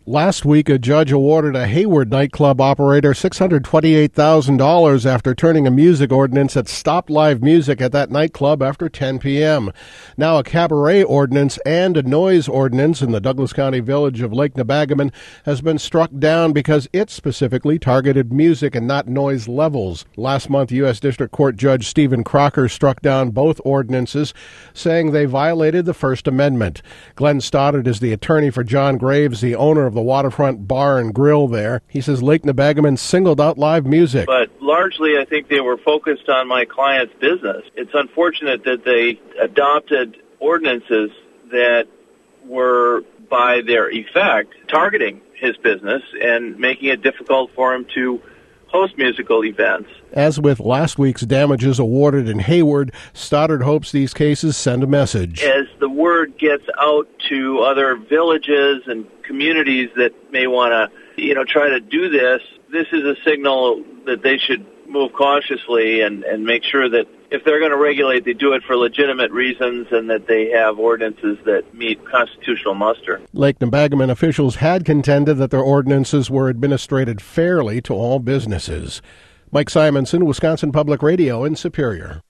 Last week, a judge awarded a Hayward nightclub operator $628,000 after turning a music ordinance that stopped live music at that nightclub after 10 p.m. Now, a cabaret ordinance and a noise ordinance in the Douglas County village of Lake Nebagamon has been struck down because it specifically targeted music and not noise levels. Last month, U.S. District Court Judge Stephen Crocker struck down both ordinances, saying they violated the First Amendment. Glenn Stoddard is the attorney for John Graves, the owner of the waterfront bar and grill there. He says Lake Nebagamon singled out live music. But largely, I think they were focused on my client's business. It's unfortunate that they adopted ordinances that were, by their effect, targeting his business and making it difficult for him to host musical events. As with last week's damages awarded in Hayward, Stoddard hopes these cases send a message. As the word gets out to other villages and communities that may want to, try to do this, this is a signal that they should move cautiously and make sure that if they're going to regulate, they do it for legitimate reasons and that they have ordinances that meet constitutional muster. Lake Nebagamon officials had contended that their ordinances were administered fairly to all businesses. Mike Simonson, Wisconsin Public Radio in Superior.